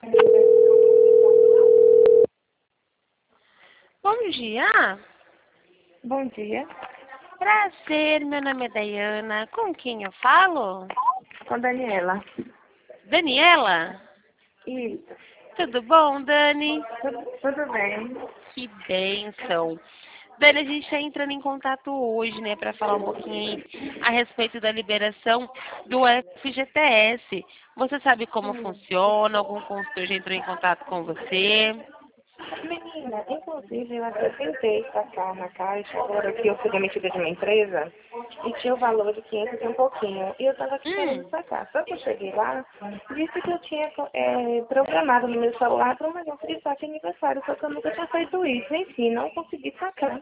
Bom dia. Bom dia. Prazer, meu nome é Dayana. Com quem eu falo? Com a Daniela. Daniela? Isso. Tudo bom, Dani? Tudo bem. Que bênção. Dani, a gente está entrando em contato hoje, né, para falar um pouquinho aí a respeito da liberação do FGTS. Você sabe como funciona? Algum consultor já entrou em contato com você? Menina, inclusive eu até tentei sacar na caixa, agora que eu fui demitida de uma empresa, e tinha o valor de 500 e um pouquinho. E eu estava aqui querendo sacar. Só que eu cheguei lá, disse que eu tinha programado no meu celular para uma agência de saque aniversário, só que eu nunca tinha feito isso. Enfim, não consegui sacar.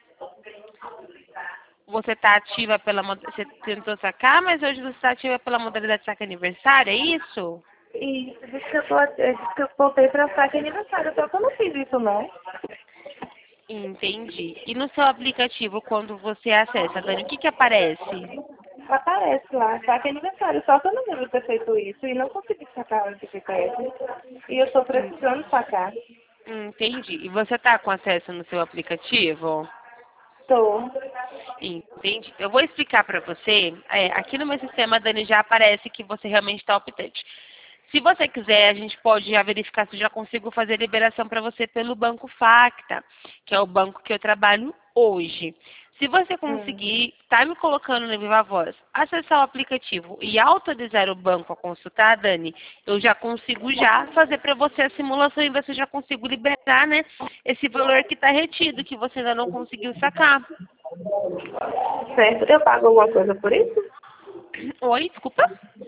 Você está ativa Você tentou sacar, mas hoje você está ativa pela modalidade saque aniversário, é isso? E disse que eu voltei para saque aniversário, só que eu não fiz isso não. Entendi. E no seu aplicativo, quando você acessa, Dani, o que aparece? Aparece lá, saque aniversário, só que eu não lembro de ter feito isso e não consegui sacar o GPS. E eu estou Hum, precisando sacar. Entendi. E você está com acesso no seu aplicativo? Estou. Entendi. Eu vou explicar para você. Aqui no meu sistema, Dani, já aparece que você realmente está optante. Se você quiser, a gente pode já verificar se eu já consigo fazer liberação para você pelo Banco Facta, que é o banco que eu trabalho hoje. Se você conseguir, tá me colocando no Viva Voz, acessar o aplicativo e autorizar o banco a consultar, Dani, eu já consigo já fazer para você a simulação e ver se eu já consigo liberar, né, esse valor que está retido, que você ainda não conseguiu sacar. Certo. Eu pago alguma coisa por isso? Oi, desculpa.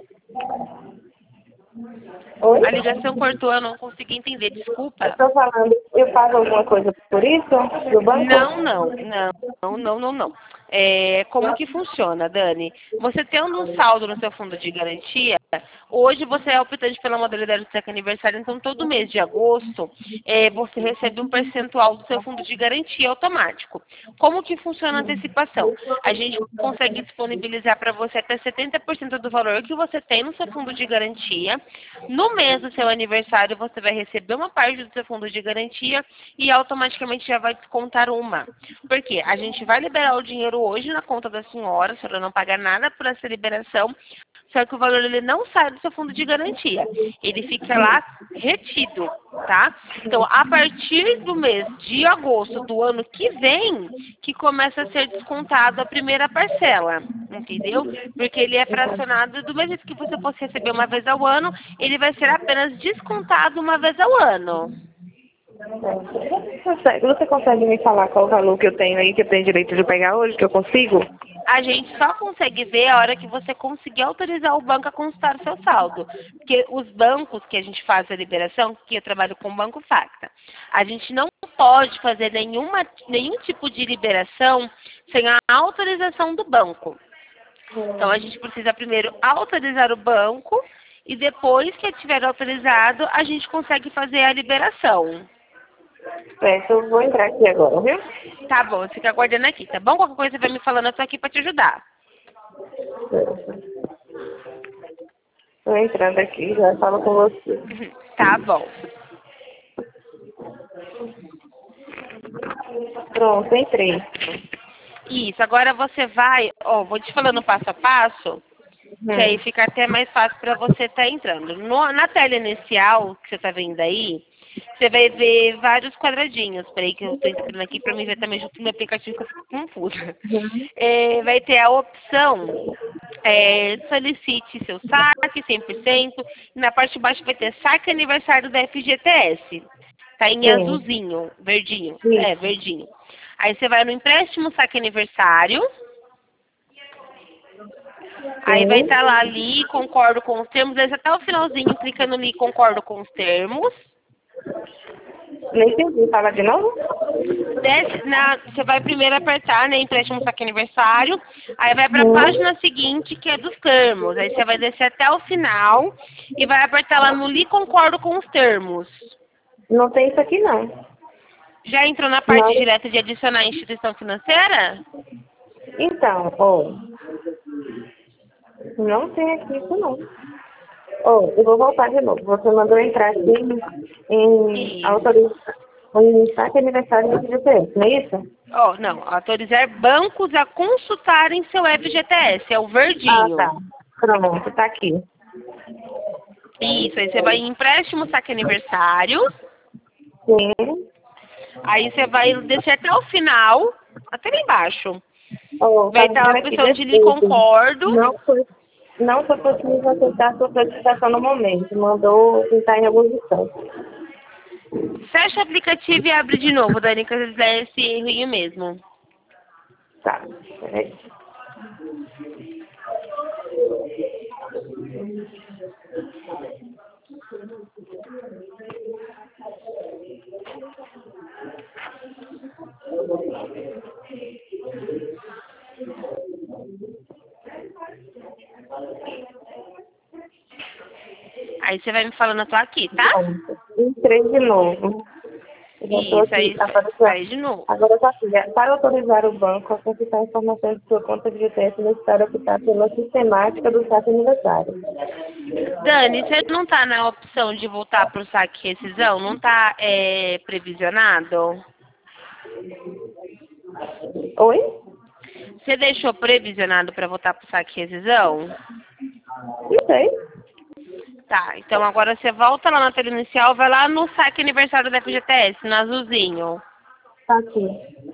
Oi? A ligação cortou, eu não consegui entender, Eu desculpa. estou falando, eu pago alguma coisa por isso? Do banco? Não, não, não, não, não, não. Como que funciona, Dani? Você tendo um saldo no seu fundo de garantia, hoje você é optante pela modalidade de saque aniversário, então todo mês de agosto você recebe um percentual do seu fundo de garantia automático. Como que funciona a antecipação? A gente consegue disponibilizar para você até 70% do valor que você tem no seu fundo de garantia. No mês do seu aniversário, você vai receber uma parte do seu fundo de garantia e automaticamente já vai descontar uma. Por quê? A gente vai liberar o dinheiro hoje na conta da senhora, a senhora não paga nada por essa liberação, só que o valor ele não sai do seu fundo de garantia. Ele fica lá retido, tá? Então, a partir do mês de agosto do ano que vem, que começa a ser descontado a primeira parcela, entendeu? Porque ele é fracionado do mesmo jeito que você fosse receber uma vez ao ano, ele vai ser apenas descontado uma vez ao ano. Você consegue me falar qual o valor que eu tenho aí, que eu tenho direito de pegar hoje, que eu consigo? A gente só consegue ver a hora que você conseguir autorizar o banco a consultar o seu saldo. Porque os bancos que a gente faz a liberação, que eu trabalho com o Banco Facta, a gente não pode fazer nenhum tipo de liberação sem a autorização do banco. Então, a gente precisa primeiro autorizar o banco e depois que tiver autorizado, a gente consegue fazer a liberação. Certo, eu vou entrar aqui agora, viu? Tá bom, fica aguardando aqui, tá bom? Qualquer coisa você vai me falando, eu tô aqui pra te ajudar. Estou entrando aqui, já falo com você. Tá bom. Pronto, entrei. Isso, agora você vai, vou te falando passo a passo, que aí fica até mais fácil para você estar entrando. Na tela inicial, que você está vendo aí, você vai ver vários quadradinhos. Peraí que eu estou entrando aqui para me ver também junto no aplicativo que eu fico confusa. Vai ter a opção solicite seu saque 100%, e na parte de baixo vai ter saque aniversário da FGTS. Tá em Sim, azulzinho, verdinho. isso. Verdinho. Aí você vai no empréstimo saque aniversário. Aí vai estar Sim. lá ali, concordo com os termos. Desce até o finalzinho, clicando ali, concordo com os termos. Nem entendi. Fala de novo? Você vai primeiro apertar, né, empréstimo saque aniversário. Aí vai para a página seguinte, que é dos termos. Aí você vai descer até o final e vai apertar lá no li, concordo com os termos. Não tem isso aqui, não. Já entrou na parte Não. direta de adicionar a instituição financeira? Então, ó, não tem aqui isso, não. Oh, eu vou voltar de novo. Você mandou entrar aqui em Isso. autorização, em saque aniversário do FGTS, não é isso? Oh, não, autorizar bancos a consultarem seu FGTS, é o Ah, tá. verdinho. Pronto, tá aqui. Isso, aí você vai em empréstimo saque aniversário, Sim. aí você vai descer até o final, até lá embaixo. Oh, Vai tá estar a dizendo aqui opção de lhe defeito. concordo. Não foi possível aceitar a sua solicitação no momento. Mandou tentar em alguns instantes. Fecha o aplicativo e abre de novo, Dani, que às vezes é esse errinho mesmo. Tá, peraí. Aí você vai me falando, eu tô aqui, tá? Pronto. Entrei de novo. Eu já estou Isso, aqui. aí Apareceu. sai de novo. Agora tá aqui. Para autorizar o banco a consultar informações de sua conta de GTS, necessário optar pela sistemática do saque aniversário. Dani, você não tá na opção de voltar pro saque rescisão? Não tá previsionado? Oi? Você deixou previsionado para voltar pro saque rescisão? Não sei. Tá, então agora você volta lá na tela inicial, vai lá no saque aniversário da FGTS, no azulzinho. Tá aqui.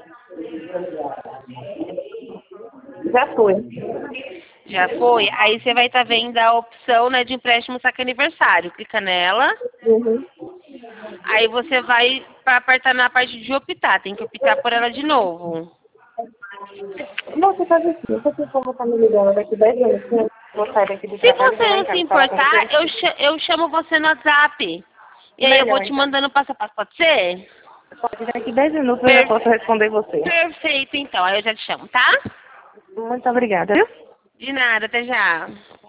Já fui. Já foi? Aí você vai estar vendo a opção, né, de empréstimo saque aniversário. Clica nela. Uhum. Aí você vai para apertar na parte de optar. Tem que optar por ela de novo. Não, você faz assim. Não sei como tá me ligando daqui 10 minutos. Vou sair daqui do Se trabalho e você vou lá em não se casa falar com você. importar, eu chamo você no WhatsApp. E aí eu vou Melhor, te então. mandando passo a passo. Pode ser? Pode daqui 10 minutos eu já posso responder você. Perfeito, então. Aí eu já te chamo, tá? Muito obrigada. Viu? De nada, até já.